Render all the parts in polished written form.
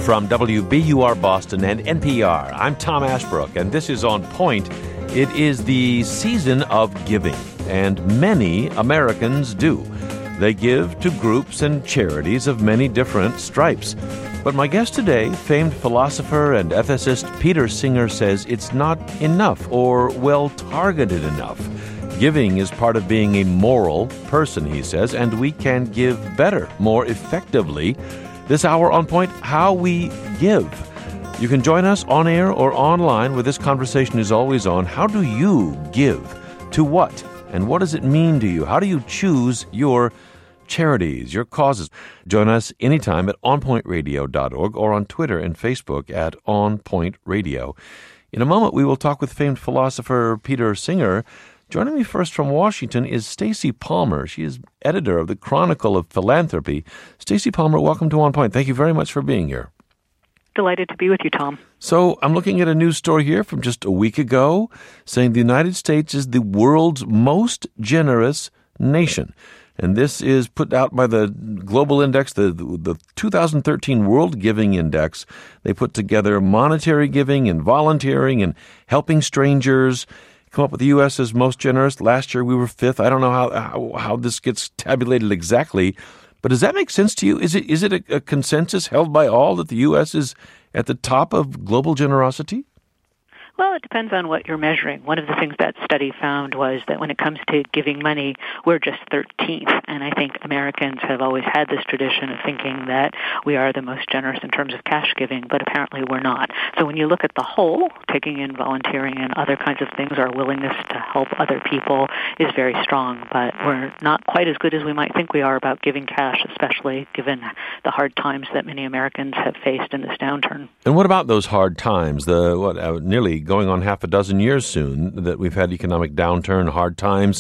From WBUR Boston and NPR, I'm Tom Ashbrook, and this is On Point. It is the season of giving, and many Americans do. They give to groups and charities of many different stripes. But my guest today, famed philosopher and ethicist Peter Singer, says it's not enough or well-targeted enough. Giving is part of being a moral person, he says, and we can give better, more effectively. This hour on Point, how we give. You can join us on air or online where this conversation is always on. How do you give? To what? And what does it mean to you? How do you choose your charities, your causes? Join us anytime at onpointradio.org or on Twitter and Facebook at onpointradio. In a moment, we will talk with famed philosopher Peter Singer. Joining me first from Washington is Stacy Palmer. She is editor of the Chronicle of Philanthropy. Stacy Palmer, welcome to On Point. Thank you very much for being here. Delighted to be with you, Tom. So I'm looking at a news story here from just a week ago saying the United States is the world's most generous nation. And this is put out by the Global Index, the 2013 World Giving Index. They put together monetary giving and volunteering and helping strangers. Come up with the U.S. as most generous. Last year we were fifth. I don't know how this gets tabulated exactly, but does that make sense to you? Is it a consensus held by all that the U.S. is at the top of global generosity? Well, it depends on what you're measuring. One of the things that study found was that when it comes to giving money, we're just 13th. And I think Americans have always had this tradition of thinking that we are the most generous in terms of cash giving, but apparently we're not. So when you look at the whole, taking in volunteering and other kinds of things, our willingness to help other people is very strong. But we're not quite as good as we might think we are about giving cash, especially given the hard times that many Americans have faced in this downturn. And what about those hard times? Nearly going on half a dozen years soon that we've had economic downturn, hard times.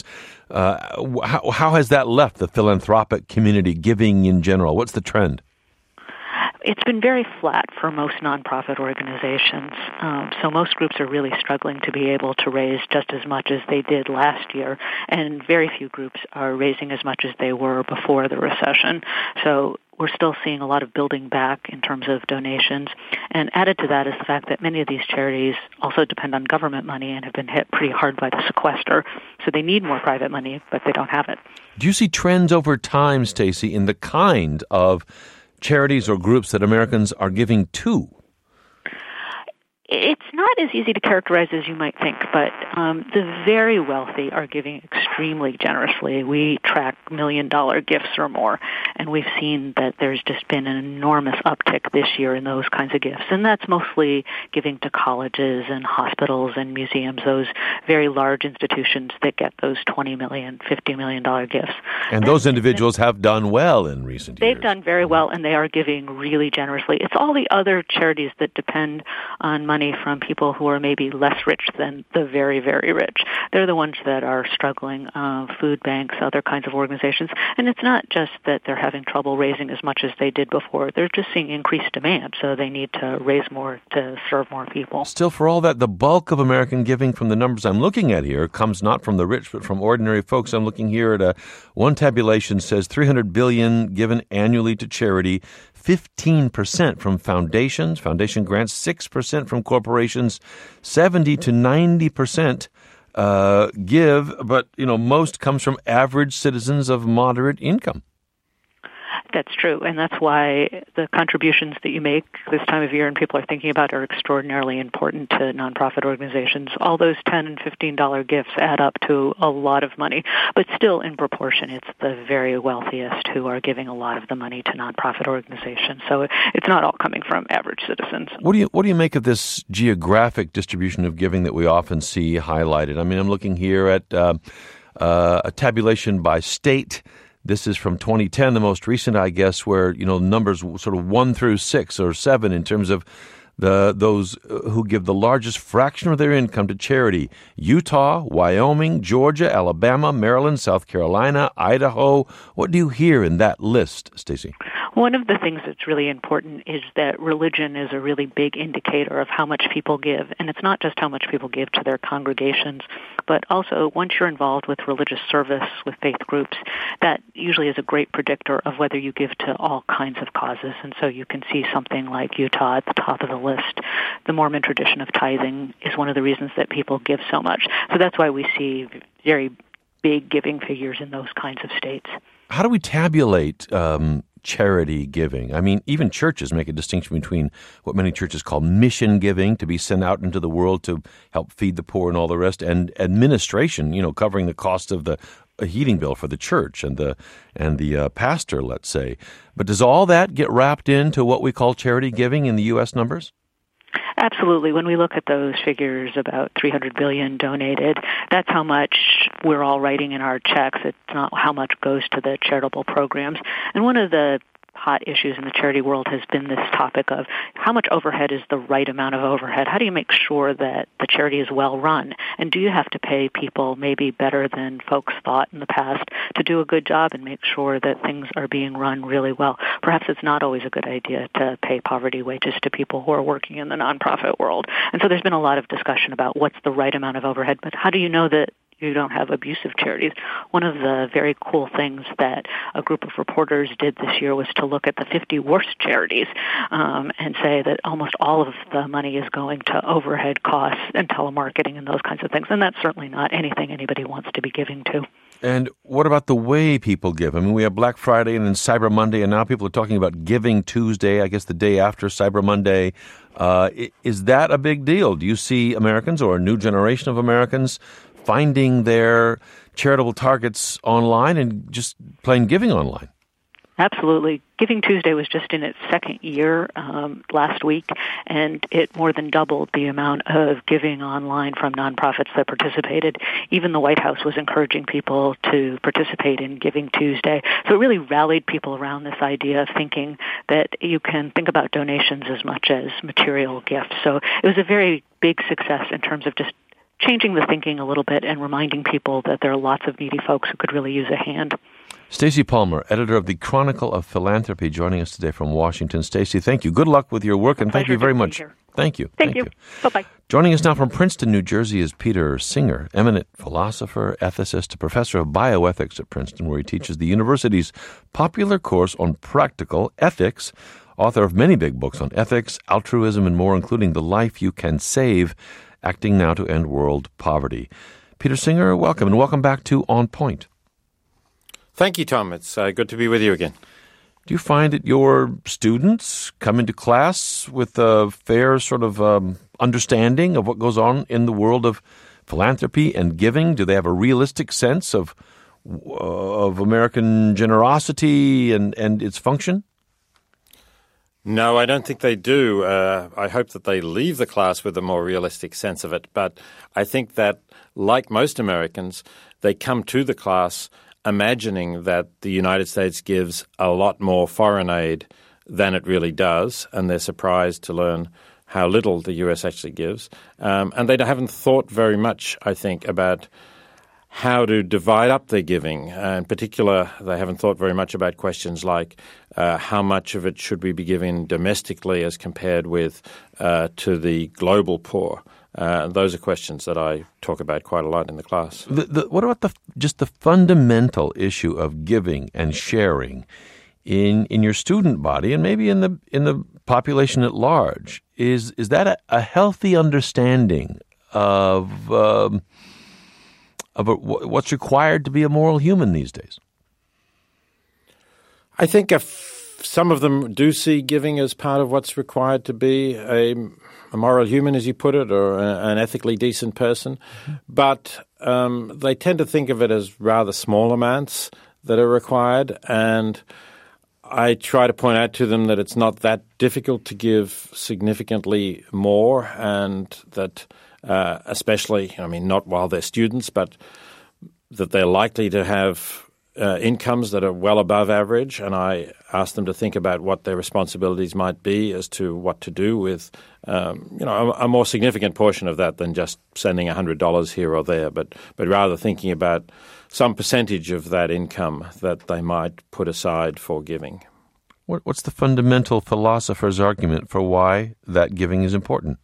How has that left the philanthropic community, giving in general? What's the trend? It's been very flat for most nonprofit organizations. So most groups are really struggling to be able to raise just as much as they did last year, and very few groups are raising as much as they were before the recession. So we're still seeing a lot of building back in terms of donations. And added to that is the fact that many of these charities also depend on government money and have been hit pretty hard by the sequester. So they need more private money, but they don't have it. Do you see trends over time, Stacy, in the kind of charities or groups that Americans are giving to? It's not as easy to characterize as you might think, but the very wealthy are giving extremely generously. We track $1 million gifts or more, and we've seen that there's just been an enormous uptick this year in those kinds of gifts. And that's mostly giving to colleges and hospitals and museums, those very large institutions that get those $20 million, $50 million gifts. And those individuals have done well in recent years. They've done very well, and they are giving really generously. It's all the other charities that depend on money from people who are maybe less rich than the very, very rich. They're the ones that are struggling, food banks, other kinds of organizations. And it's not just that they're having trouble raising as much as they did before. They're just seeing increased demand, so they need to raise more to serve more people. Still, for all that, the bulk of American giving from the numbers I'm looking at here comes not from the rich, but from ordinary folks. I'm looking here at one tabulation says $300 billion given annually to charity, 15% from foundation grants, 6% from corporations, 70 to 90% give, but most comes from average citizens of moderate income. That's true, and that's why the contributions that you make this time of year and people are thinking about are extraordinarily important to nonprofit organizations. All those $10 and $15 gifts add up to a lot of money, but still in proportion, it's the very wealthiest who are giving a lot of the money to nonprofit organizations. So it's not all coming from average citizens. What do you make of this geographic distribution of giving that we often see highlighted? I mean, I'm looking here at a tabulation by state. This is from 2010, the most recent, I guess, where, numbers sort of 1 through 6 or 7 in terms of those who give the largest fraction of their income to charity. Utah, Wyoming, Georgia, Alabama, Maryland, South Carolina, Idaho. What do you hear in that list, Stacey? One of the things that's really important is that religion is a really big indicator of how much people give. And it's not just how much people give to their congregations, but also once you're involved with religious service, with faith groups, that usually is a great predictor of whether you give to all kinds of causes. And so you can see something like Utah at the top of the list. The Mormon tradition of tithing is one of the reasons that people give so much. So that's why we see very big giving figures in those kinds of states. How do we tabulate charity giving? I mean, even churches make a distinction between what many churches call mission giving, to be sent out into the world to help feed the poor and all the rest, and administration, covering the cost of the heating bill for the church and the pastor, let's say. But does all that get wrapped into what we call charity giving in the U.S. numbers? Absolutely. When we look at those figures, about $300 billion donated, that's how much we're all writing in our checks. It's not how much goes to the charitable programs. And one of the hot issues in the charity world has been this topic of how much overhead is the right amount of overhead. How do you make sure that the charity is well run? And do you have to pay people maybe better than folks thought in the past to do a good job and make sure that things are being run really well? Perhaps it's not always a good idea to pay poverty wages to people who are working in the nonprofit world. And so there's been a lot of discussion about what's the right amount of overhead, but how do you know that you don't have abusive charities? One of the very cool things that a group of reporters did this year was to look at the 50 worst charities and say that almost all of the money is going to overhead costs and telemarketing and those kinds of things. And that's certainly not anything anybody wants to be giving to. And what about the way people give? I mean, we have Black Friday and then Cyber Monday, and now people are talking about Giving Tuesday, I guess the day after Cyber Monday. Is that a big deal? Do you see Americans or a new generation of Americans finding their charitable targets online and just plain giving online? Absolutely. Giving Tuesday was just in its second year last week, and it more than doubled the amount of giving online from nonprofits that participated. Even the White House was encouraging people to participate in Giving Tuesday. So it really rallied people around this idea of thinking that you can think about donations as much as material gifts. So it was a very big success in terms of just changing the thinking a little bit and reminding people that there are lots of needy folks who could really use a hand. Stacey Palmer, editor of the Chronicle of Philanthropy, joining us today from Washington. Stacey, thank you. Good luck with your work, and thank you very much. Thank you. Thank you. Bye-bye. Joining us now from Princeton, New Jersey, is Peter Singer, eminent philosopher, ethicist, a professor of bioethics at Princeton, where he teaches the university's popular course on practical ethics, author of many big books on ethics, altruism, and more, including The Life You Can Save, Acting Now to End World Poverty. Peter Singer, welcome, and welcome back to On Point. Thank you, Tom. It's good to be with you again. Do you find that your students come into class with a fair sort of understanding of what goes on in the world of philanthropy and giving? Do they have a realistic sense of American generosity and its function? No, I don't think they do. I hope that they leave the class with a more realistic sense of it. But I think that, like most Americans, they come to the class imagining that the United States gives a lot more foreign aid than it really does, and they're surprised to learn how little the U.S. actually gives. And they haven't thought very much, I think, about how to divide up their giving. In particular, they haven't thought very much about questions like how much of it should we be giving domestically as compared with to the global poor. Those are questions that I talk about quite a lot in the class. What about just the fundamental issue of giving and sharing in your student body and maybe in the population at large? Is that a healthy understanding of what's required to be a moral human these days? I think some of them do see giving as part of what's required to be a moral human, as you put it, or an ethically decent person. Mm-hmm. But they tend to think of it as rather small amounts that are required. And I try to point out to them that it's not that difficult to give significantly more, and that especially, not while they're students, but that they're likely to have incomes that are well above average. And I ask them to think about what their responsibilities might be as to what to do with, a more significant portion of that than just sending $100 here or there, but rather thinking about some percentage of that income that they might put aside for giving. What's the fundamental philosopher's argument for why that giving is important?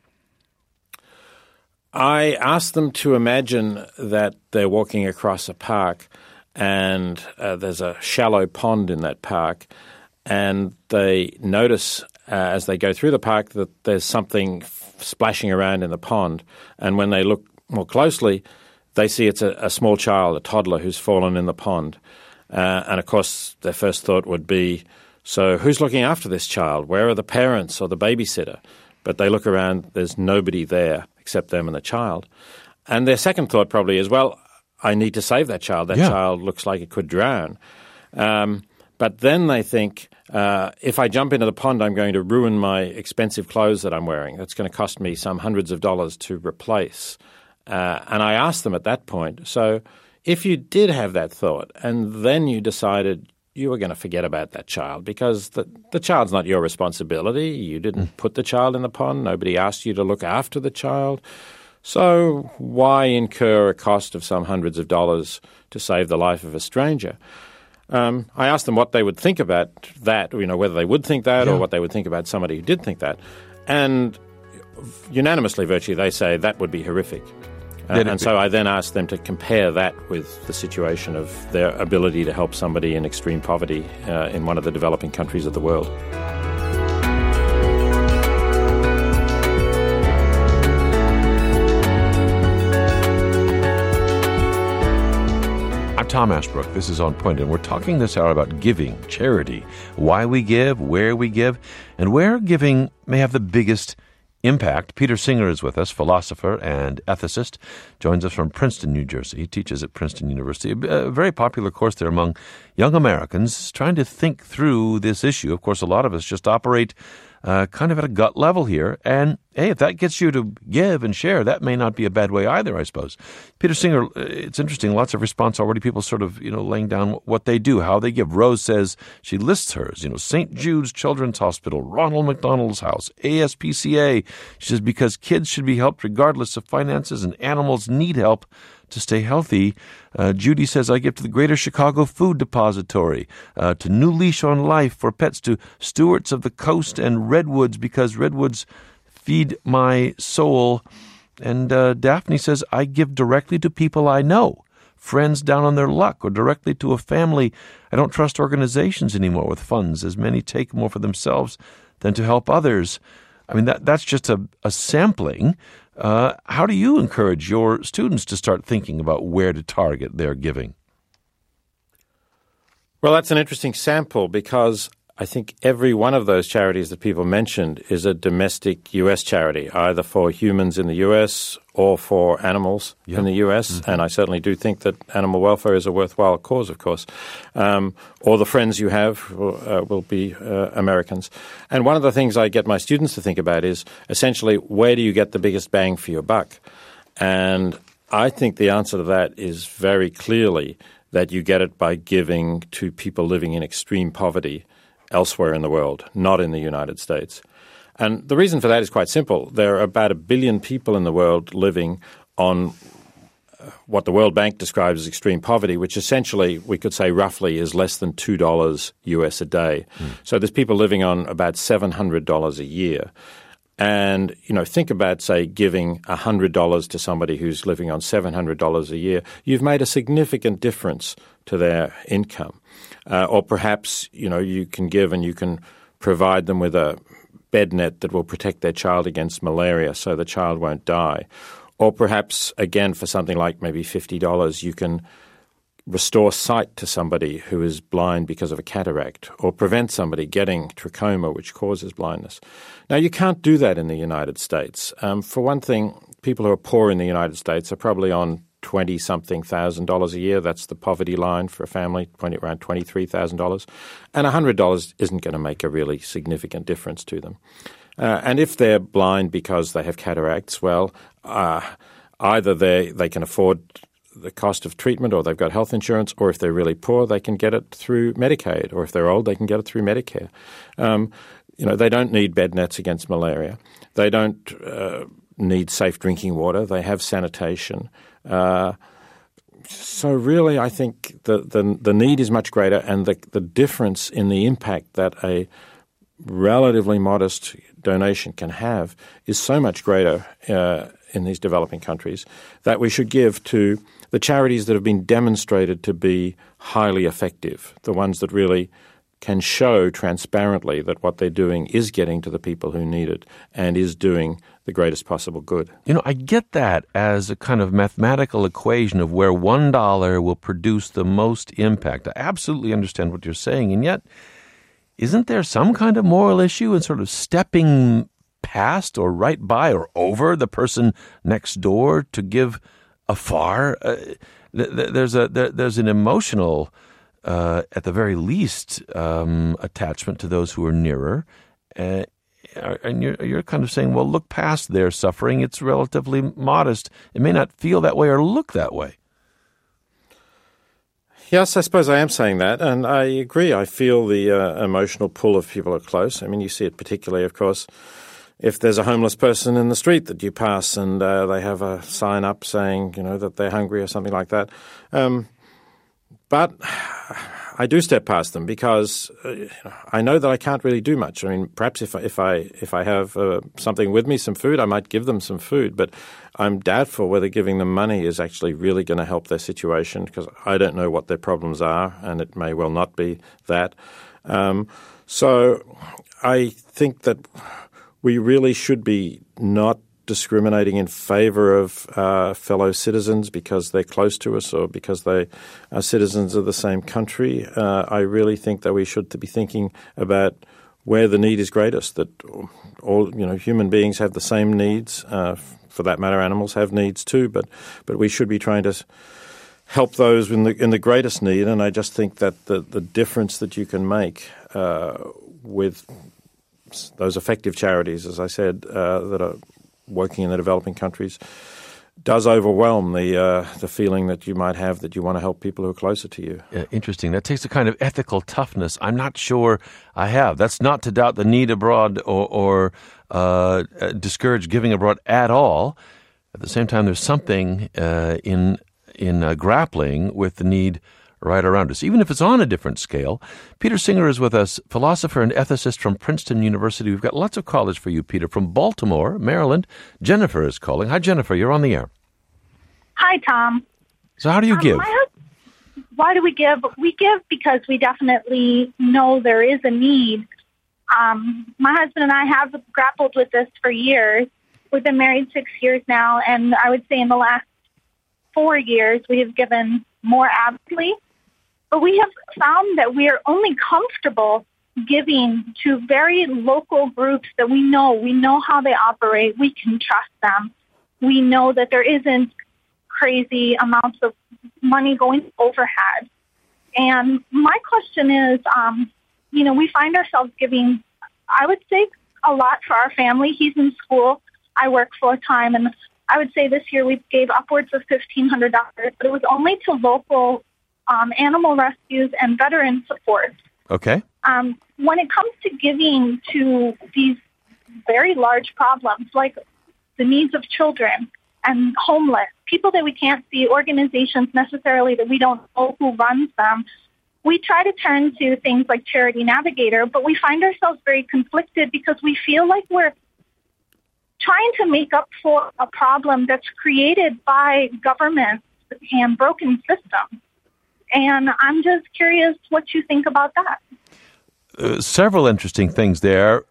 I asked them to imagine that they're walking across a park and there's a shallow pond in that park, and they notice as they go through the park that there's something splashing around in the pond. And when they look more closely, they see it's a small child, a toddler, who's fallen in the pond. And, of course, their first thought would be, so who's looking after this child? Where are the parents or the babysitter? But they look around, there's nobody there except them and the child. And their second thought probably is, well, I need to save that child. That child looks like it could drown. But then they think, if I jump into the pond, I'm going to ruin my expensive clothes that I'm wearing. That's going to cost me some hundreds of dollars to replace. And I asked them at that point, so if you did have that thought and then you decided you were going to forget about that child because the child's not your responsibility. You didn't put the child in the pond. Nobody asked you to look after the child. So why incur a cost of some hundreds of dollars to save the life of a stranger? I asked them what they would think about that, whether they would think that or what they would think about somebody who did think that. And unanimously, virtually, they say that would be horrific. And so I then asked them to compare that with the situation of their ability to help somebody in extreme poverty in one of the developing countries of the world. I'm Tom Ashbrook. This is On Point, and we're talking this hour about giving, charity, why we give, where we give, and where giving may have the biggest impact. Peter Singer is with us, philosopher and ethicist, joins us from Princeton, New Jersey. He teaches at Princeton University, a very popular course there among young Americans trying to think through this issue. Of course, a lot of us just operate kind of at a gut level here. And, hey, if that gets you to give and share, that may not be a bad way either, I suppose. Peter Singer, it's interesting. Lots of response already. People sort of, laying down what they do, how they give. Rose says she lists hers, St. Jude's Children's Hospital, Ronald McDonald's House, ASPCA. She says because kids should be helped regardless of finances and animals need help to stay healthy. Judy says, I give to the Greater Chicago Food Depository, to New Leash on Life for Pets, to Stewards of the Coast and Redwoods because redwoods feed my soul. And Daphne says, I give directly to people I know, friends down on their luck, or directly to a family. I don't trust organizations anymore with funds, as many take more for themselves than to help others. I mean, that's just a sampling. How do you encourage your students to start thinking about where to target their giving? Well, that's an interesting sample because I think every one of those charities that people mentioned is a domestic U.S. charity, either for humans in the U.S. or for animals in the U.S. Mm-hmm. And I certainly do think that animal welfare is a worthwhile cause, of course. Or the friends you have will be Americans. And one of the things I get my students to think about is essentially where do you get the biggest bang for your buck? And I think the answer to that is very clearly that you get it by giving to people living in extreme poverty elsewhere in the world, not in the United States. And the reason for that is quite simple. There are about 1 billion people in the world living on what the World Bank describes as extreme poverty, which essentially, we could say roughly, is less than $2 US a day. So there's people living on about $700 a year. And, think about, say, giving $100 to somebody who's living on $700 a year. You've made a significant difference to their income. Or perhaps, you can give and you can provide them with a bed net that will protect their child against malaria so the child won't die. Or perhaps, again, for something like maybe $50, you can restore sight to somebody who is blind because of a cataract or prevent somebody getting trachoma, which causes blindness. Now, you can't do that in the United States. For one thing, people who are poor in the United States are probably on $20-something thousand a year. That's the poverty line for a family, around $23,000. And $100 isn't going to make a really significant difference to them. And if they're blind because they have cataracts, well, either they can afford the cost of treatment or they've got health insurance, or if they're really poor, they can get it through Medicaid, or if they're old, they can get it through Medicare. They don't need bed nets against malaria. They don't need safe drinking water. They have sanitation. So really, I think the need is much greater, and the difference in the impact that a relatively modest donation can have is so much greater in these developing countries that we should give to the charities that have been demonstrated to be highly effective, the ones that really can show transparently that what they're doing is getting to the people who need it and is doing the greatest possible good. I get that as a kind of mathematical equation of where $1 will produce the most impact. I absolutely understand what you're saying, and yet isn't there some kind of moral issue in sort of stepping past or right by or over the person next door to give afar? There's an emotional, at the very least, attachment to those who are nearer. And you're kind of saying, well, look past their suffering. It's relatively modest. It may not feel that way or look that way. Yes, I suppose I am saying that, and I agree. I feel the emotional pull of people who are close. I mean, you see it particularly, of course, if there's a homeless person in the street that you pass and they have a sign up saying, that they're hungry or something like that. But I do step past them because I know that I can't really do much. I mean, perhaps if I have something with me, some food, I might give them some food. But I'm doubtful whether giving them money is actually really going to help their situation because I don't know what their problems are, and it may well not be that. So I think that we really should be not discriminating in favor of fellow citizens because they're close to us or because they are citizens of the same country. I really think that we should be thinking about where the need is greatest, that all human beings have the same needs. For that matter, animals have needs too, but we should be trying to help those in the greatest need. And I just think that the difference that you can make with those effective charities, as I said, that are working in the developing countries, does overwhelm the feeling that you might have that you want to help people who are closer to you. Interesting. That takes a kind of ethical toughness I'm not sure I have. That's not to doubt the need abroad or discourage giving abroad at all. At the same time, there's something in grappling with the need right around us, even if it's on a different scale. Peter Singer is with us, philosopher and ethicist from Princeton University. We've got lots of callers for you, Peter. From Baltimore, Maryland, Jennifer is calling. Hi, Jennifer. You're on the air. Hi, Tom. So how do you give? Why do we give? We give because we definitely know there is a need. My husband and I have grappled with this for years. We've been married 6 years now, and I would say in the last 4 years we have given more avidly. But we have found that we are only comfortable giving to very local groups that we know how they operate. We can trust them. We know that there isn't crazy amounts of money going overhead. And my question is, we find ourselves giving, I would say, a lot for our family. He's in school. I work full-time. And I would say this year we gave upwards of $1,500, but it was only to local animal rescues and veteran support. Okay. When it comes to giving to these very large problems, like the needs of children and homeless, people that we can't see, organizations necessarily that we don't know who runs them, we try to turn to things like Charity Navigator, but we find ourselves very conflicted because we feel like we're trying to make up for a problem that's created by governments and broken systems. And I'm just curious what you think about that. Several interesting things there.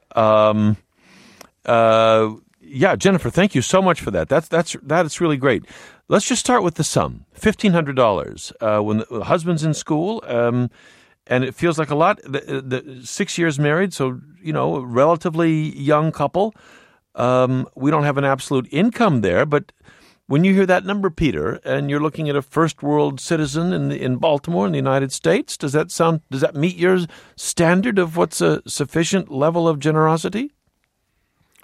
Jennifer, thank you so much for that. That's really great. Let's just start with the sum, $1,500. When the husband's in school, and it feels like a lot. The 6 years married, so a relatively young couple. We don't have an absolute income there, but when you hear that number, Peter, and you're looking at a first world citizen in Baltimore in the United States, does that meet your standard of what's a sufficient level of generosity?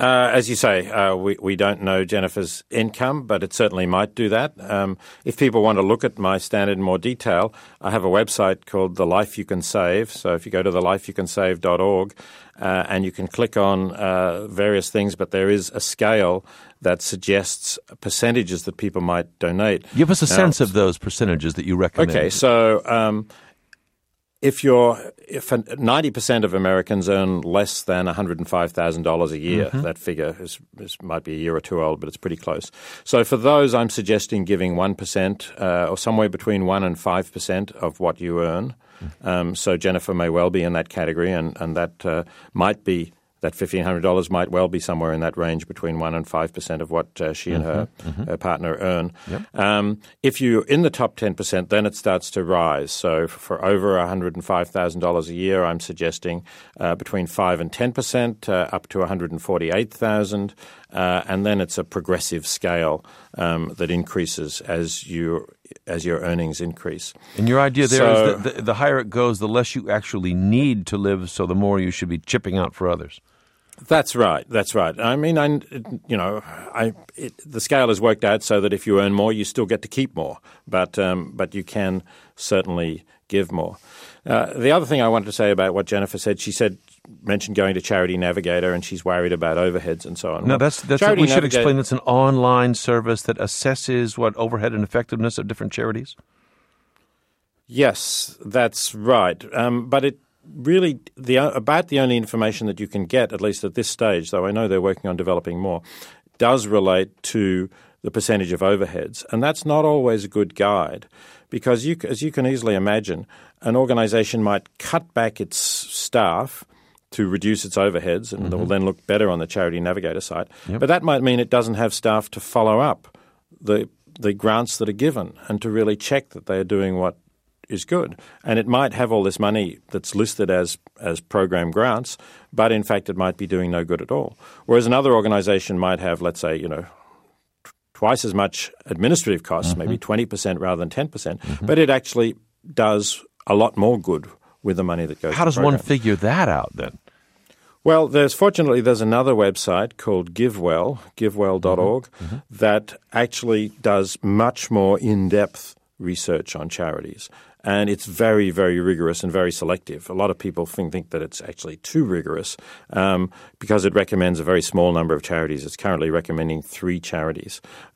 As you say, we don't know Jennifer's income, but it certainly might do that. If people want to look at my standard in more detail, I have a website called The Life You Can Save. So if you go to thelifeyoucansave.org and you can click on various things, but there is a scale that suggests percentages that people might donate. Give us a sense of those percentages that you recommend. Okay, so if 90% of Americans earn less than $105,000 a year, that figure might be a year or two old, but it's pretty close. So for those, I'm suggesting giving 1% or somewhere between 1 and 5% of what you earn. So Jennifer may well be in that category, and that might be that $1,500 might well be somewhere in that range between 1 and 5% of what she and her partner earn. Yep. If you're in the top 10%, then it starts to rise. So for over $105,000 a year, I'm suggesting between 5 and 10%, up to $148,000, and then it's a progressive scale that increases as your earnings increase. And your idea there is that the higher it goes, the less you actually need to live, so the more you should be chipping out for others. That's right. I mean, the scale is worked out so that if you earn more, you still get to keep more, but you can certainly give more. The other thing I wanted to say about what Jennifer said, mentioned going to Charity Navigator, and she's worried about overheads and so on. No, that's we should explain. That's an online service that assesses what overhead and effectiveness of different charities. Yes, that's right. But it really about the only information that you can get, at least at this stage, though I know they're working on developing more, does relate to the percentage of overheads. And that's not always a good guide because, as you can easily imagine, an organization might cut back its staff to reduce its overheads, and it will then look better on the Charity Navigator site. Yep. But that might mean it doesn't have staff to follow up the grants that are given and to really check that they are doing what is good. And it might have all this money that's listed as program grants, but in fact it might be doing no good at all. Whereas another organization might have, let's say, twice as much administrative costs, maybe 20% rather than 10%, but it actually does a lot more good with the money that goes to the program. How does one figure that out then? Well, fortunately there's another website called GiveWell, givewell.org, that actually does much more in-depth research on charities. And it's very, very rigorous and very selective. A lot of people think that it's actually too rigorous because it recommends a very small number of charities. It's currently recommending 3 charities.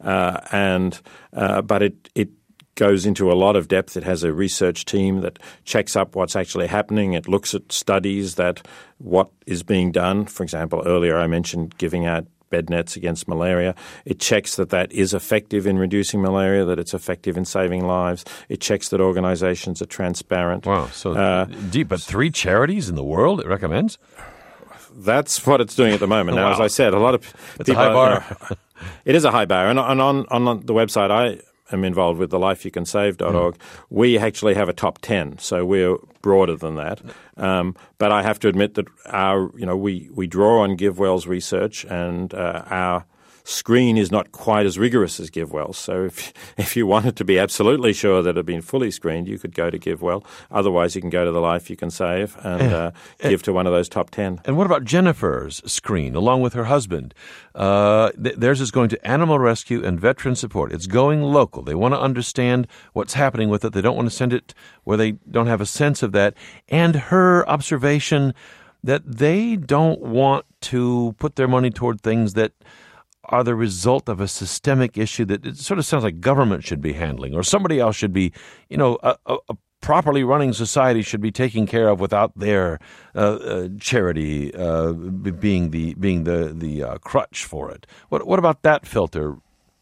But it goes into a lot of depth. It has a research team that checks up what's actually happening. It looks at studies what is being done. For example, earlier I mentioned giving out bed nets against malaria. It checks that is effective in reducing malaria, that it's effective in saving lives. It checks that organizations are transparent. Wow, so deep. But 3 charities in the world it recommends? That's what it's doing at the moment. Now, as I said, a lot of people... It's a high bar. It is a high bar. And on the website I am involved with, thelifeyoucansave.org, we actually have a top 10, so we're broader than that. But I have to admit that we draw on GiveWell's research, and our screen is not quite as rigorous as GiveWell. So if you wanted to be absolutely sure that it had been fully screened, you could go to GiveWell. Otherwise, you can go to The Life You Can Save and give to one of those top 10. And what about Jennifer's screen, along with her husband? Theirs is going to animal rescue and veteran support. It's going local. They want to understand what's happening with it. They don't want to send it where they don't have a sense of that. And her observation that they don't want to put their money toward things that are the result of a systemic issue that it sort of sounds like government should be handling, or somebody else should be, a properly running society should be taking care of without their charity being the crutch for it. What about that filter?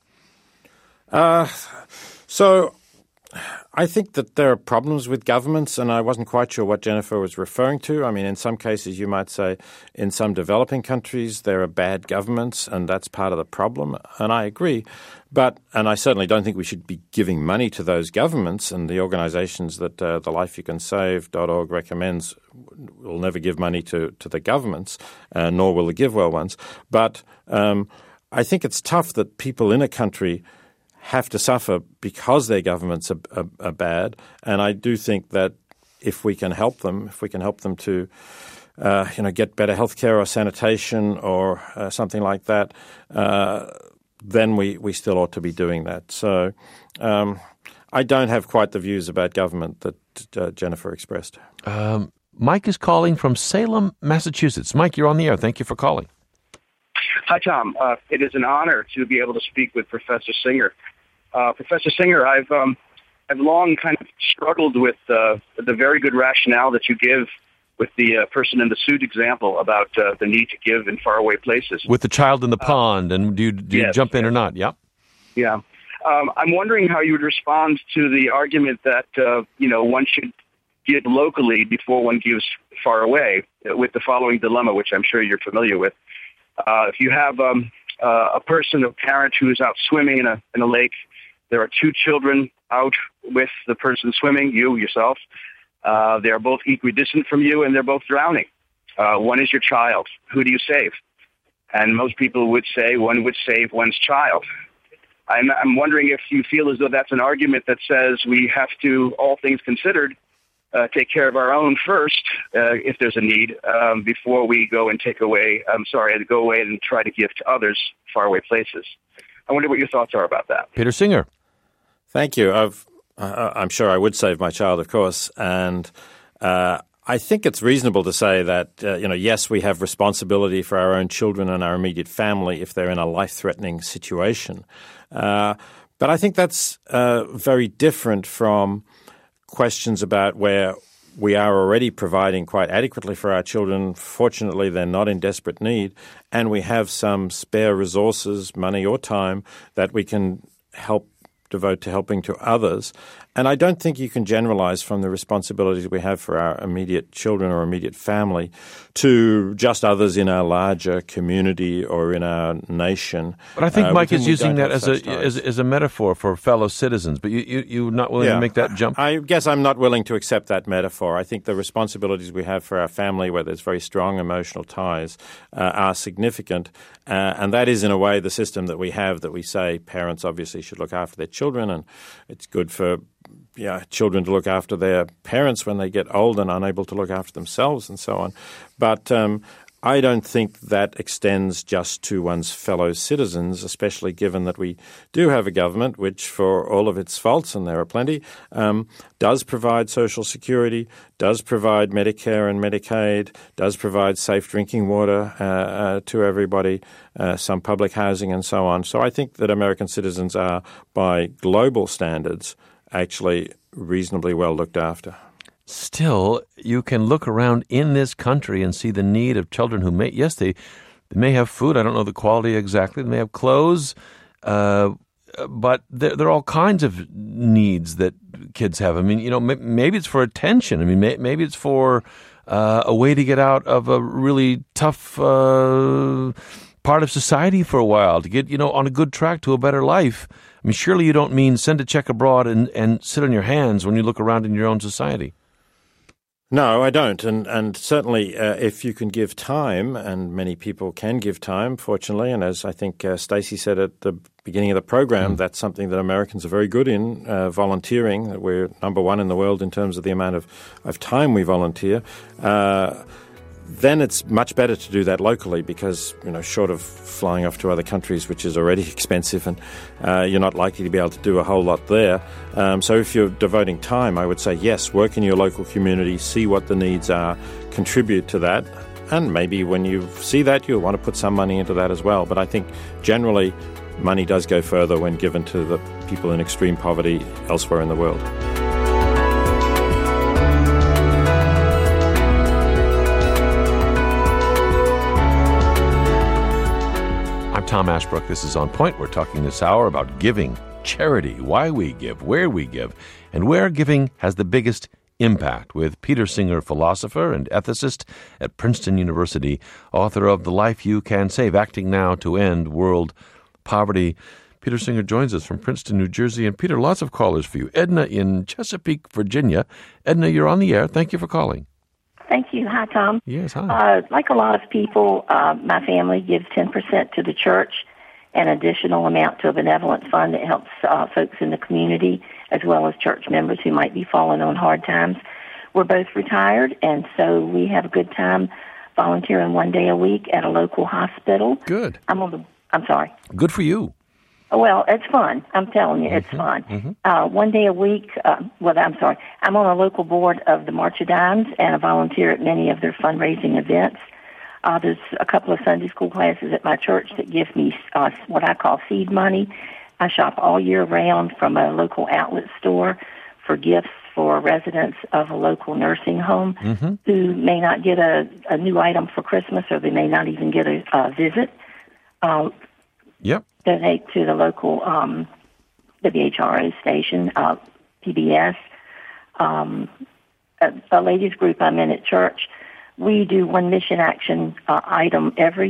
So I think that there are problems with governments, and I wasn't quite sure what Jennifer was referring to. I mean, in some cases you might say in some developing countries there are bad governments, and that's part of the problem, and I agree. And I certainly don't think we should be giving money to those governments, and the organizations that the LifeYouCanSave.org recommends will never give money to the governments, nor will the GiveWell ones. But I think it's tough that people in a country have to suffer because their governments are bad. And I do think that if we can help them to get better healthcare or sanitation or something like that, then we still ought to be doing that. So I don't have quite the views about government that Jennifer expressed. Mike is calling from Salem, Massachusetts. Mike, you're on the air. Thank you for calling. Hi, Tom. It is an honor to be able to speak with Professor Singer. Professor Singer, I've long kind of struggled with the very good rationale that you give with the person in the suit example about the need to give in faraway places. With the child in the pond, and do you jump in or not? Yeah. Yeah. I'm wondering how you would respond to the argument that, one should give locally before one gives far away, with the following dilemma, which I'm sure you're familiar with. If you have a parent who is out swimming in a lake, there are two children out with the person swimming, you, yourself. They are both equidistant from you, and they're both drowning. One is your child. Who do you save? And most people would say one would save one's child. I'm wondering if you feel as though that's an argument that says we have to, all things considered, take care of our own first, if there's a need, before we go and go away and try to give to others faraway places. I wonder what your thoughts are about that. Peter Singer. Thank you. I'm sure I would save my child, of course, and I think it's reasonable to say that, yes, we have responsibility for our own children and our immediate family if they're in a life-threatening situation. But I think that's very different from questions about where we are already providing quite adequately for our children. Fortunately, they're not in desperate need, and we have some spare resources, money or time, that we can devote to helping to others. And I don't think you can generalize from the responsibilities we have for our immediate children or immediate family to just others in our larger community or in our nation. But I think Mike is using that as a metaphor for fellow citizens. But you're not willing to make that jump? I guess I'm not willing to accept that metaphor. I think the responsibilities we have for our family, where there's very strong emotional ties, are significant. And that is, in a way, the system that we have, that we say parents obviously should look after their children, and it's good for children to look after their parents when they get old and unable to look after themselves and so on. But I don't think that extends just to one's fellow citizens, especially given that we do have a government which, for all of its faults, and there are plenty, does provide Social Security, does provide Medicare and Medicaid, does provide safe drinking water to everybody, some public housing and so on. So I think that American citizens are, by global standards, actually reasonably well looked after. Still, you can look around in this country and see the need of children who may may have food. I don't know the quality exactly. They may have clothes, but there are all kinds of needs that kids have. I mean, maybe it's for attention. I mean, maybe it's for a way to get out of a really tough part of society for a while, to get, on a good track to a better life. I mean, surely you don't mean send a check abroad and sit on your hands when you look around in your own society. No, I don't. And certainly if you can give time, and many people can give time, fortunately, and as I think Stacey said at the beginning of the program, that's something that Americans are very good in, volunteering. We're number one in the world in terms of the amount of time we volunteer. Then it's much better to do that locally because, short of flying off to other countries, which is already expensive, and you're not likely to be able to do a whole lot there. So if you're devoting time, I would say, yes, work in your local community, see what the needs are, contribute to that, and maybe when you see that, you'll want to put some money into that as well. But I think generally money does go further when given to the people in extreme poverty elsewhere in the world. Tom Ashbrook. This is On Point. We're talking this hour about giving, charity, why we give, where we give, and where giving has the biggest impact, with Peter Singer, philosopher and ethicist at Princeton University, author of The Life You Can Save, Acting Now to End World Poverty. Peter Singer joins us from Princeton, New Jersey. And Peter, lots of callers for you. Edna in Chesapeake, Virginia. Edna, you're on the air. Thank you for calling. Thank you. Hi, Tom. Yes, hi. Like a lot of people, my family gives 10% to the church, an additional amount to a benevolent fund that helps folks in the community, as well as church members who might be falling on hard times. We're both retired, and so we have a good time volunteering one day a week at a local hospital. Good. I'm sorry. Good for you. Well, it's fun. I'm telling you, it's fun. One day a week, I'm on a local board of the March of Dimes, and I volunteer at many of their fundraising events. There's a couple of Sunday school classes at my church that give me what I call seed money. I shop all year round from a local outlet store for gifts for residents of a local nursing home who may not get a new item for Christmas, or they may not even get a visit. Donate to the local WHRO station, PBS. A ladies group I'm in at church, we do one mission action item every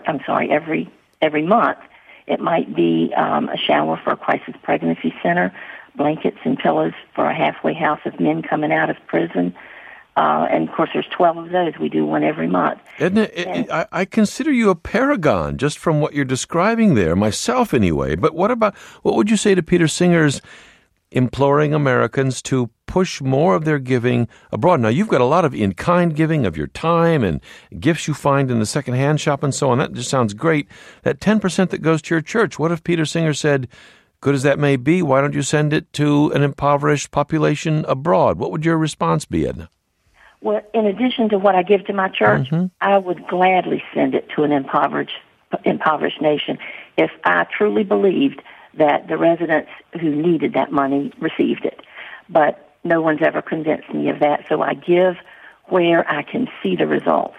month. It might be a shower for a crisis pregnancy center, blankets and pillows for a halfway house of men coming out of prison. And, of course, there's 12 of those. We do one every month. Edna, I consider you a paragon just from what you're describing there, myself anyway. But what would you say to Peter Singer's imploring Americans to push more of their giving abroad? Now, you've got a lot of in-kind giving of your time and gifts you find in the second-hand shop and so on. That just sounds great. That 10% that goes to your church, what if Peter Singer said, good as that may be, why don't you send it to an impoverished population abroad? What would your response be, Edna? Well, in addition to what I give to my church, I would gladly send it to an impoverished nation if I truly believed that the residents who needed that money received it. But no one's ever convinced me of that, so I give where I can see the results.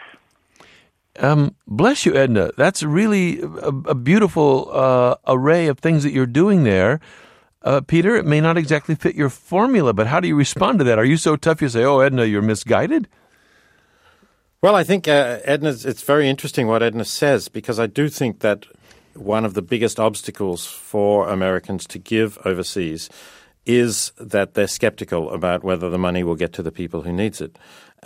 Bless you, Edna. That's really a beautiful array of things that you're doing there. Peter, it may not exactly fit your formula, but how do you respond to that? Are you so tough you say, oh, Edna, you're misguided? Well, I think, it's very interesting what Edna says, because I do think that one of the biggest obstacles for Americans to give overseas is that they're skeptical about whether the money will get to the people who needs it.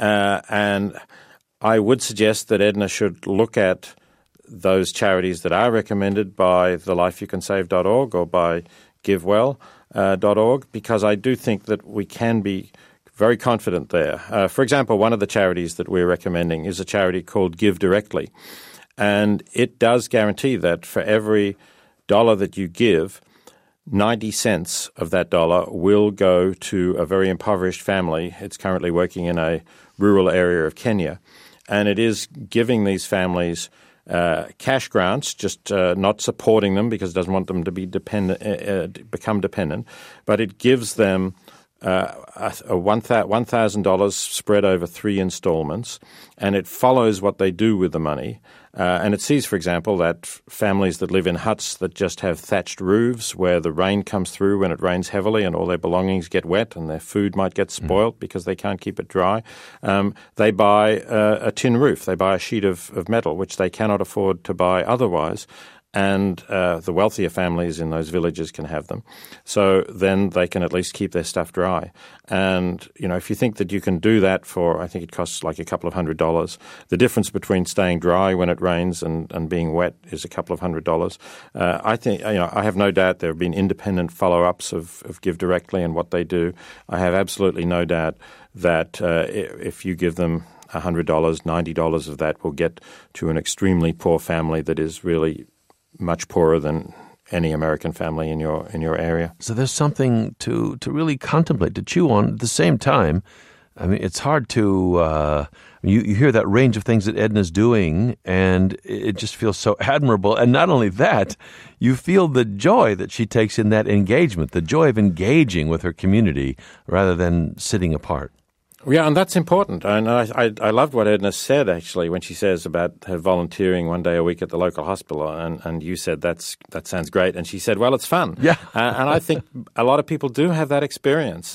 And I would suggest that Edna should look at those charities that are recommended by thelifeyoucansave.org or by givewell.org, because I do think that we can be very confident there. For example, one of the charities that we're recommending is a charity called Give Directly, and it does guarantee that for every dollar that you give, 90 cents of that dollar will go to a very impoverished family. It's currently working in a rural area of Kenya, and it is giving these families cash grants, just not supporting them because it doesn't want them to be become dependent, but it gives them $1,000 spread over 3 installments, and it follows what they do with the money. And it sees, for example, that families that live in huts that just have thatched roofs where the rain comes through when it rains heavily and all their belongings get wet and their food might get spoiled because they can't keep it dry, they buy a tin roof. They buy a sheet of metal, which they cannot afford to buy otherwise. And the wealthier families in those villages can have them. So then they can at least keep their stuff dry. And, if you think that you can do that for, I think it costs like a couple of $100. The difference between staying dry when it rains and being wet is a couple of $100. I think, I have no doubt there have been independent follow-ups of Give Directly and what they do. I have absolutely no doubt that if you give them $100, $90 of that will get to an extremely poor family that is really much poorer than any American family in your area. So there's something to really contemplate, to chew on. At the same time, I mean, it's hard to you hear that range of things that Edna's doing, and it just feels so admirable. And not only that, you feel the joy that she takes in that engagement, the joy of engaging with her community rather than sitting apart. Yeah, and that's important. And I loved what Edna said, actually, when she says about her volunteering one day a week at the local hospital. And you said, that sounds great. And she said, well, it's fun. Yeah. And I think a lot of people do have that experience,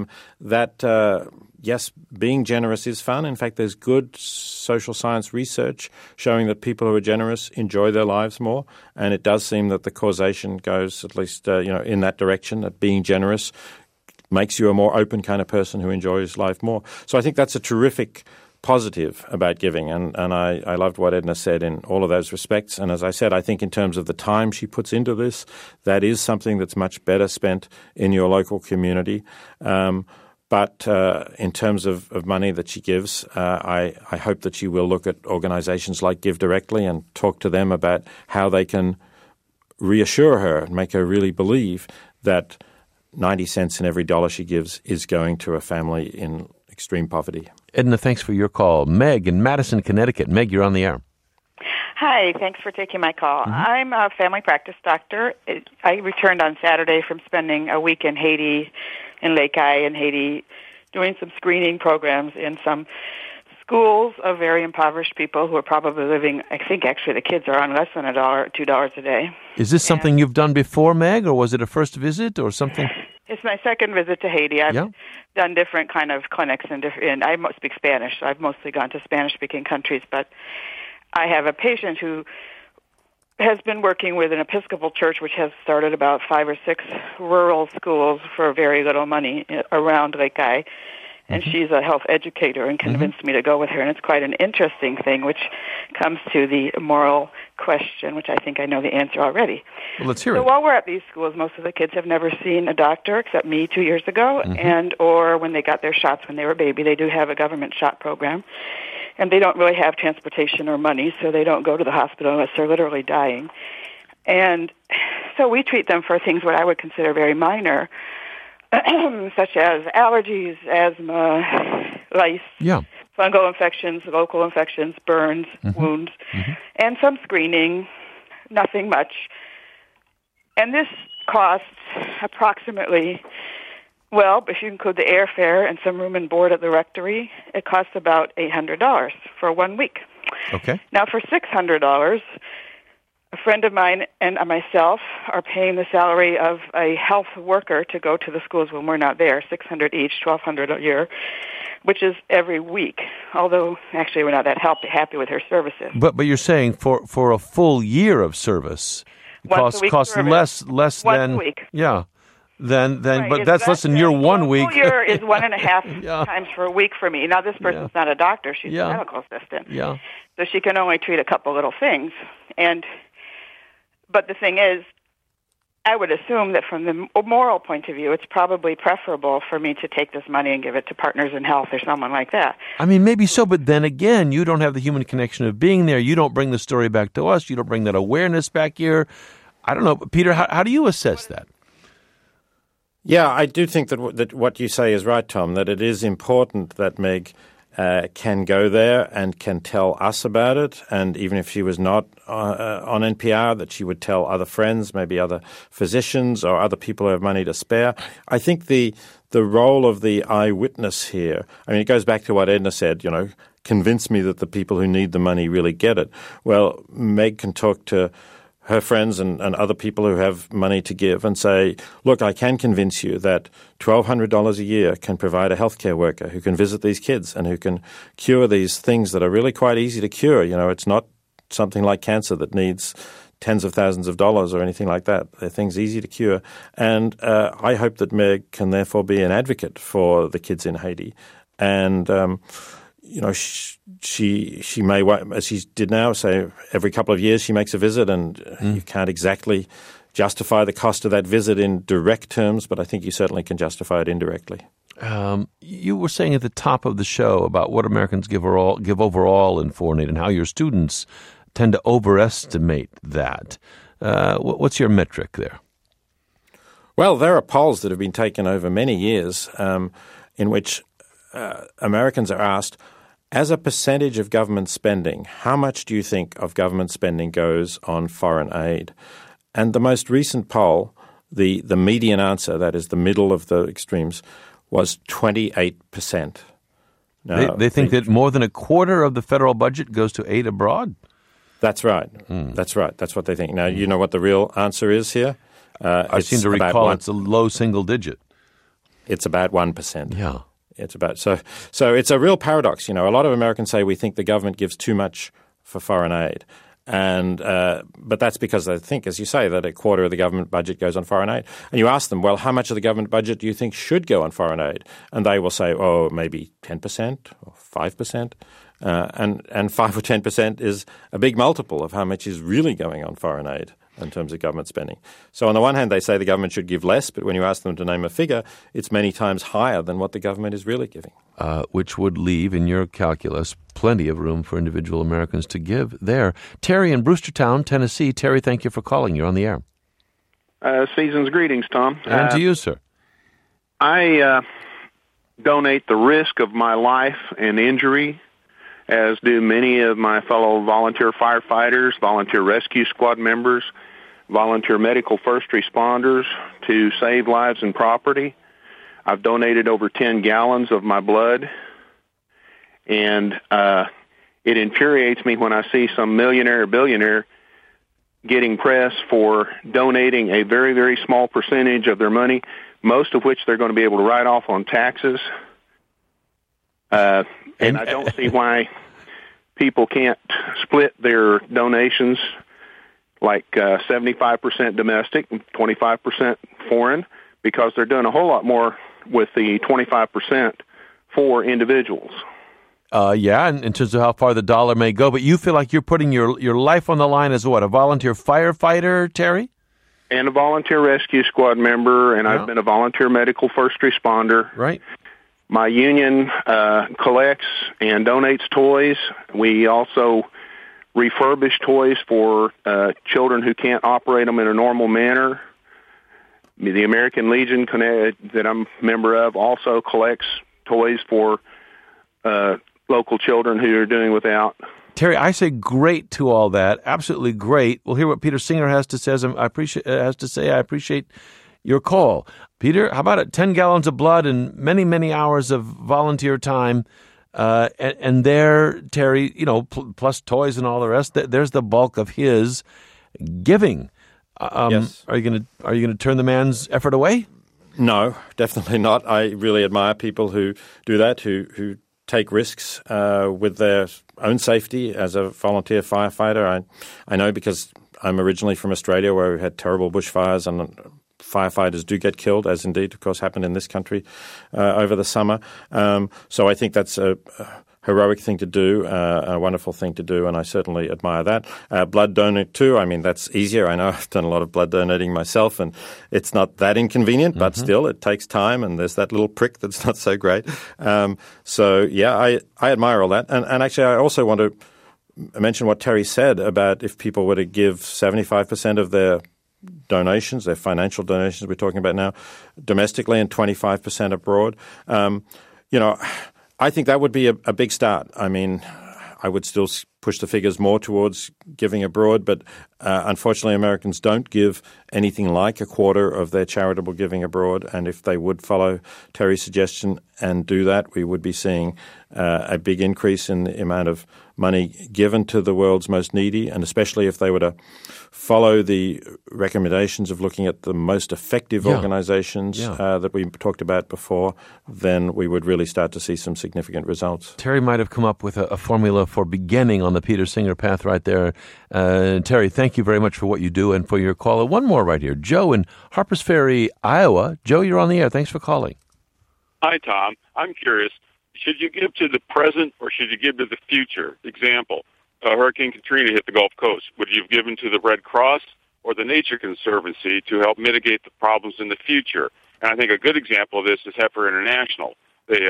yes, being generous is fun. In fact, there's good social science research showing that people who are generous enjoy their lives more. And it does seem that the causation goes at least in that direction, that being generous makes you a more open kind of person who enjoys life more. So I think that's a terrific positive about giving, and I loved what Edna said in all of those respects. And as I said, I think in terms of the time she puts into this, that is something that's much better spent in your local community. But in terms of money that she gives, I hope that she will look at organizations like Give Directly and talk to them about how they can reassure her and make her really believe that 90 cents in every dollar she gives is going to a family in extreme poverty. Edna, thanks for your call. Meg in Madison, Connecticut. Meg, you're on the air. Hi, thanks for taking my call. Mm-hmm. I'm a family practice doctor. I returned on Saturday from spending a week in Haiti, in Lake Eyre in Haiti, doing some screening programs in some schools of very impoverished people who are probably living, I think actually the kids are on less than $1 or $2 a day. Is this something you've done before, Meg, or was it a first visit or something? It's my second visit to Haiti. I've done different kind of clinics, and I speak Spanish, so I've mostly gone to Spanish-speaking countries, but I have a patient who has been working with an Episcopal church which has started about 5 or 6 rural schools for very little money around Lake Eyre. And she's a health educator and convinced me to go with her. And it's quite an interesting thing, which comes to the moral question, which I think I know the answer already. Well, let's hear it. So while we're at these schools, most of the kids have never seen a doctor except me 2 years ago, and or when they got their shots when they were a baby. They do have a government shot program. And they don't really have transportation or money, so they don't go to the hospital unless they're literally dying. And so we treat them for things what I would consider very minor, such as allergies, asthma, lice, fungal infections, local infections, burns, wounds, and some screening, nothing much. And this costs approximately, well, if you include the airfare and some room and board at the rectory, it costs about $800 for 1 week. Okay. Now, for $600, a friend of mine and myself are paying the salary of a health worker to go to the schools when we're not there, $600 each, $1,200 a year, which is every week, although actually we're not that happy with her services. But you're saying for a full year of service, costs less Once than a week. Yeah. Then Right, but that's less than your 1 week. Full year is 1.5 times for a week for me. Now this person's not a doctor; she's a medical assistant. Yeah. So she can only treat a couple little things. But the thing is, I would assume that from the moral point of view, it's probably preferable for me to take this money and give it to Partners in Health or someone like that. I mean, maybe so, but then again, you don't have the human connection of being there. You don't bring the story back to us. You don't bring that awareness back here. I don't know. Peter, how do you assess that? Yeah, I do think that what you say is right, Tom, that it is important that Meg can go there and can tell us about it, and even if she was not on NPR, that she would tell other friends, maybe other physicians or other people who have money to spare. I think the role of the eyewitness here, I mean, it goes back to what Edna said, convince me that the people who need the money really get it. Well, Meg can talk to her friends and other people who have money to give and say, look, I can convince you that $1,200 a year can provide a healthcare worker who can visit these kids and who can cure these things that are really quite easy to cure. It's not something like cancer that needs tens of thousands of dollars or anything like that. They're things easy to cure. And I hope that Meg can therefore be an advocate for the kids in Haiti. And she may, as she did now, say every couple of years she makes a visit, and you can't exactly justify the cost of that visit in direct terms, but I think you certainly can justify it indirectly. You were saying at the top of the show about what Americans give overall in foreign aid and how your students tend to overestimate that. What's your metric there? Well, there are polls that have been taken over many years in which Americans are asked, as a percentage of government spending, how much do you think of government spending goes on foreign aid? And the most recent poll, the median answer, that is the middle of the extremes, was 28%. Now, they think that more than a quarter of the federal budget goes to aid abroad? That's right. That's right. That's what they think. Now, you know what the real answer is here? I seem to recall it's a low single digit. It's about 1%. Yeah. It's about so it's a real paradox. A lot of Americans say we think the government gives too much for foreign aid, and but that's because they think, as you say, that a quarter of the government budget goes on foreign aid. And you ask them, well, how much of the government budget do you think should go on foreign aid? And they will say, oh, maybe 10% or 5%. And 5 or 10% is a big multiple of how much is really going on foreign aid. in terms of government spending. So on the one hand, they say the government should give less, but when you ask them to name a figure, it's many times higher than what the government is really giving. Which would leave, in your calculus, plenty of room for individual Americans to give there. Terry in Brewstertown, Tennessee. Terry, thank you for calling. You're on the air. Season's greetings, Tom. And to you, sir. I donate the risk of my life and injury, as do many of my fellow volunteer firefighters, volunteer rescue squad members, volunteer medical first responders, to save lives and property. I've donated over 10 gallons of my blood, and it infuriates me when I see some millionaire or billionaire getting press for donating a very, very small percentage of their money, most of which they're going to be able to write off on taxes. And I don't see why people can't split their donations like 75% domestic and 25% foreign, because they're doing a whole lot more with the 25% for individuals. Yeah, in terms of how far the dollar may go. But you feel like you're putting your life on the line as what, a volunteer firefighter, Terry? And a volunteer rescue squad member, and I've been a volunteer medical first responder. Right. My union collects and donates toys. We also refurbish toys for children who can't operate them in a normal manner. The American Legion that I'm a member of also collects toys for local children who are doing without. Terry, I say great to all that. Absolutely great. We'll hear what Peter Singer has to say. I appreciate your call. Peter, how about it? 10 gallons of blood and many, many hours of volunteer time. And there, Terry, plus toys and all the rest, there's the bulk of his giving. Yes. Are you going to turn the man's effort away? No, definitely not. I really admire people who do that, who take risks with their own safety as a volunteer firefighter. I know because I'm originally from Australia, where we had terrible bushfires, and firefighters do get killed, as indeed, of course, happened in this country over the summer. So I think that's a heroic thing to do, a wonderful thing to do, and I certainly admire that. Blood donate too, I mean, that's easier. I know I've done a lot of blood donating myself, and it's not that inconvenient, but still, it takes time, and there's that little prick that's not so great. So, yeah, I admire all that. And actually, I also want to mention what Terry said about if people were to give 75% of their donations, their financial donations we're talking about now, domestically and 25% abroad. I think that would be a big start. I mean, I would still push the figures more towards giving abroad, but unfortunately Americans don't give anything like a quarter of their charitable giving abroad, and if they would follow Terry's suggestion and do that, we would be seeing a big increase in the amount of money given to the world's most needy, and especially if they were to follow the recommendations of looking at the most effective organizations that we talked about before, then we would really start to see some significant results. Terry might have come up with a formula for beginning on the Peter Singer path right there. Terry, thank you very much for what you do and for your call. One more right here. Joe in Harpers Ferry, Iowa. Joe, you're on the air. Thanks for calling. Hi, Tom. I'm curious. Should you give to the present or should you give to the future? Example, Hurricane Katrina hit the Gulf Coast. Would you have given to the Red Cross or the Nature Conservancy to help mitigate the problems in the future? And I think a good example of this is Heifer International. They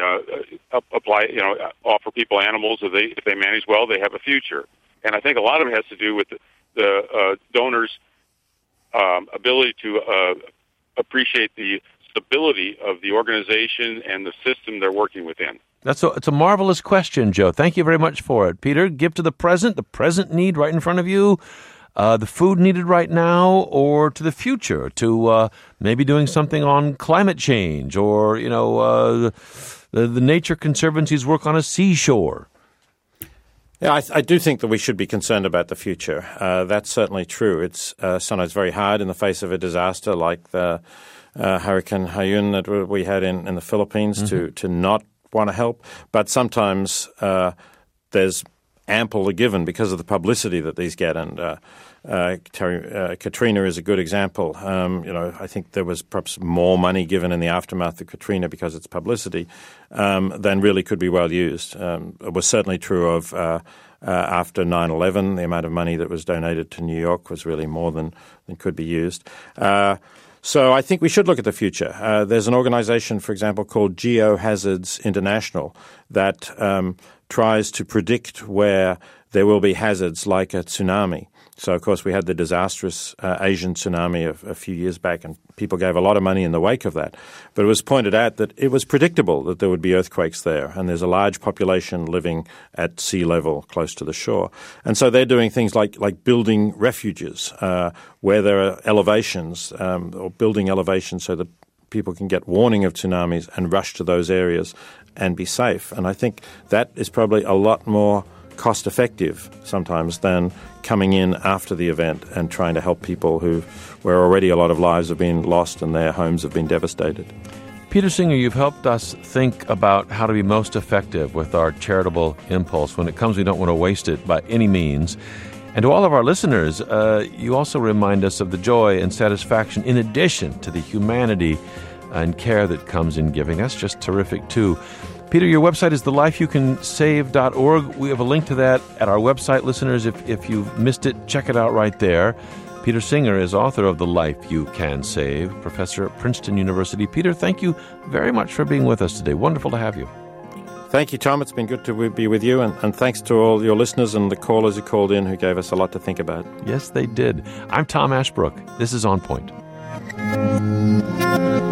offer people animals. If they manage well, they have a future. And I think a lot of it has to do with the donors' ability to appreciate the stability of the organization and the system they're working within. It's a marvelous question, Joe. Thank you very much for it. Peter, give to the present need right in front of you, the food needed right now, or to the future, to maybe doing something on climate change, or, the Nature Conservancy's work on a seashore. Yeah, I do think that we should be concerned about the future. That's certainly true. It's sometimes very hard in the face of a disaster like the Hurricane Haiyan that we had in the Philippines to not want to help. But sometimes there's ample given because of the publicity that these get. And Katrina is a good example. I think there was perhaps more money given in the aftermath of Katrina because it's publicity than really could be well used. It was certainly true of after 9/11. The amount of money that was donated to New York was really more than could be used. So I think we should look at the future. There's an organization, for example, called Geohazards International that tries to predict where there will be hazards like a tsunami. So, of course, we had the disastrous Asian tsunami a few years back, and people gave a lot of money in the wake of that. But it was pointed out that it was predictable that there would be earthquakes there, and there's a large population living at sea level close to the shore. And so they're doing things like building refuges where there are elevations, or building elevations so that people can get warning of tsunamis and rush to those areas and be safe. And I think that is probably a lot more cost-effective sometimes than coming in after the event and trying to help people where already a lot of lives have been lost and their homes have been devastated. Peter Singer, you've helped us think about how to be most effective with our charitable impulse. When it comes, we don't want to waste it by any means. And to all of our listeners, you also remind us of the joy and satisfaction in addition to the humanity and care that comes in giving. That's just terrific, too. Peter, your website is thelifeyoucansave.org. We have a link to that at our website. Listeners, if you've missed it, check it out right there. Peter Singer is author of The Life You Can Save, professor at Princeton University. Peter, thank you very much for being with us today. Wonderful to have you. Thank you, Tom. It's been good to be with you, and thanks to all your listeners and the callers who called in who gave us a lot to think about. Yes, they did. I'm Tom Ashbrook. This is On Point.